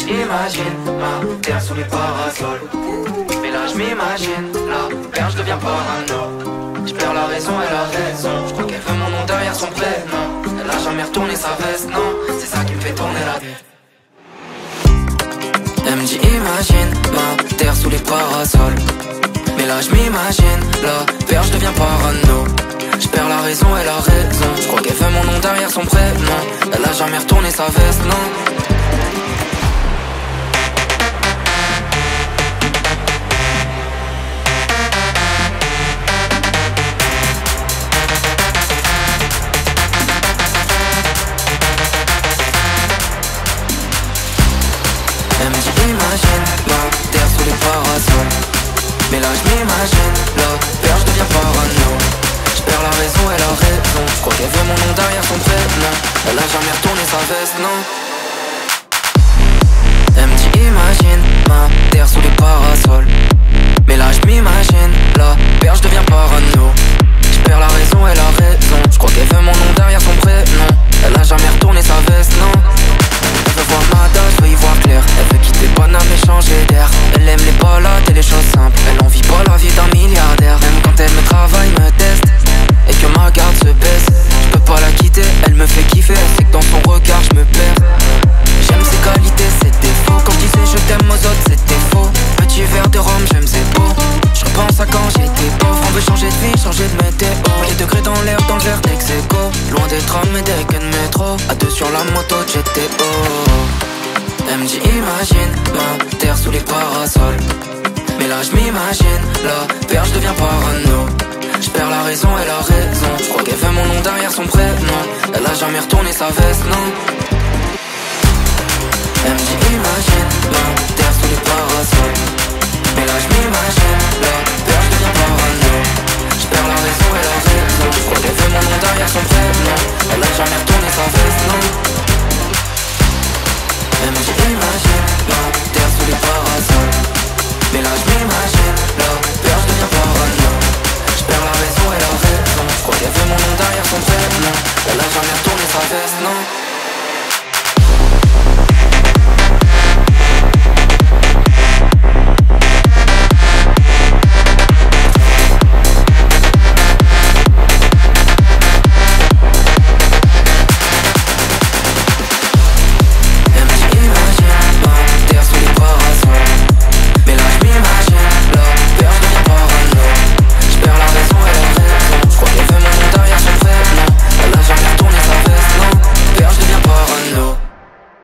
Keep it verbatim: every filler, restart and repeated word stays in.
j'imagine ma terre sous les parasols. Mais là je m'imagine, la perche je deviens parano. Je perds la raison et la raison. Je crois qu'elle veut mon nom derrière son prénom. Elle a jamais retourné sa veste, non. C'est ça qui me fait tourner la tête. Elle me dit imagine ma terre sous les parasols. Mais là je m'imagine, la perche devient parano. Je perds la raison et la raison. Je crois qu'elle veut mon nom derrière son prénom. Elle a jamais retourné sa veste, non. Elle me dit imagine ma terre sous les parasols. Mais là je m'imagine, la perche devient parano. Je perds la raison et la raison. Je crois qu'elle veut mon nom derrière son prénom. Elle a jamais retourné sa veste, non. Elle me dit imagine ma terre sous les parasols. Mais là je m'imagine, la perche devient parano. Je perds la raison et la raison. Je crois qu'elle veut mon nom derrière son prénom. Elle a jamais retourné sa veste, non. Elle veut voir ma date, je veux y voir clair. Elle veut quitter Paname et changer d'air. Elle aime les balades et les choses simples. Elle envie pas la vie d'un milliardaire. Même quand elle me travaille, me teste et que ma garde se baisse. Je peux pas la quitter, elle me fait kiffer. Elle sait que dans son regard je me perds. J'aime ses qualités, ses défauts. Quand je disais je t'aime aux autres, c'était faux. Petit verre de rhum, j'aime c'est beau. Je repense à quand j'étais pauvre. On veut changer de vie, changer de météo. Les degrés dans l'air, dans le vertex écho. Loin des trams et des queues de métro. À deux sur la moto, G T O. Elle me dit imagine ma terre sous les parasols. Mais là je m'imagine, la perche devient parano. Je perds la raison et la raison. Je crois qu'elle veut mon nom derrière son prénom. Elle a jamais retourné sa veste, non.